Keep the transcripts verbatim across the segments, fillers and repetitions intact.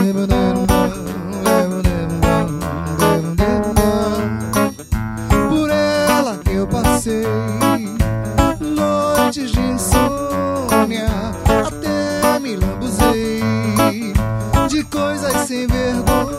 Por ela que eu passei noites de insônia, até me lambuzei de coisas sem vergonha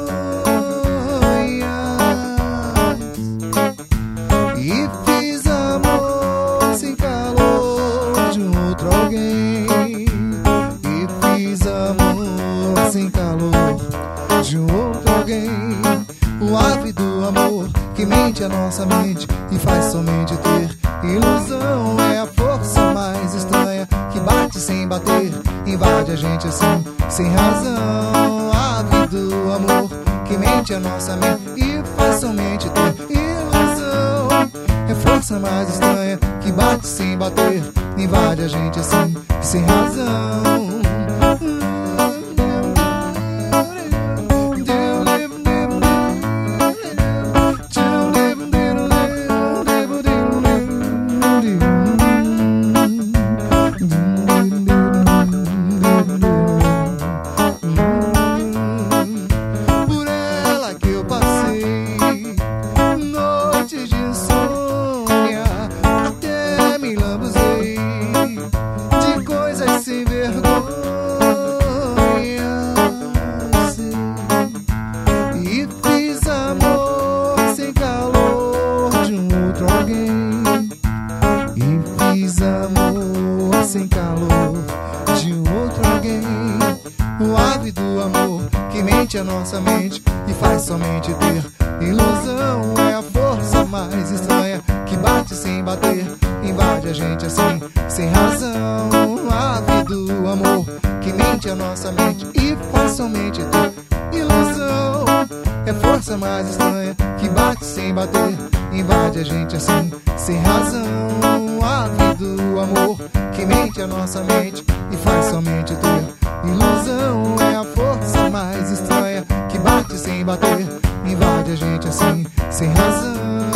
e fiz amor sem calor de um outro alguém. E fiz amor sem calor de um outro alguém. O ávido amor que mente a nossa mente e faz somente ter ilusão. É a força mais estranha que bate sem bater, invade a gente assim, sem razão. Ávido amor que mente a nossa mente e faz somente ter ilusão. É força mais estranha que bate sem bater, invade a gente assim, sem razão. Fiz amor sem calor de um outro alguém. O ávido amor que mente a nossa mente e faz somente ter ilusão. É a força mais estranha que bate sem bater, invade a gente assim, sem razão. Ávido amor que mente a nossa mente e faz somente ter ilusão. É força mais estranha que bate sem bater, invade a gente assim, sem razão. Ávido amor que mente a nossa mente e faz somente ter ilusão. É a força mais estranha que bate sem bater, invade a gente assim, sem razão.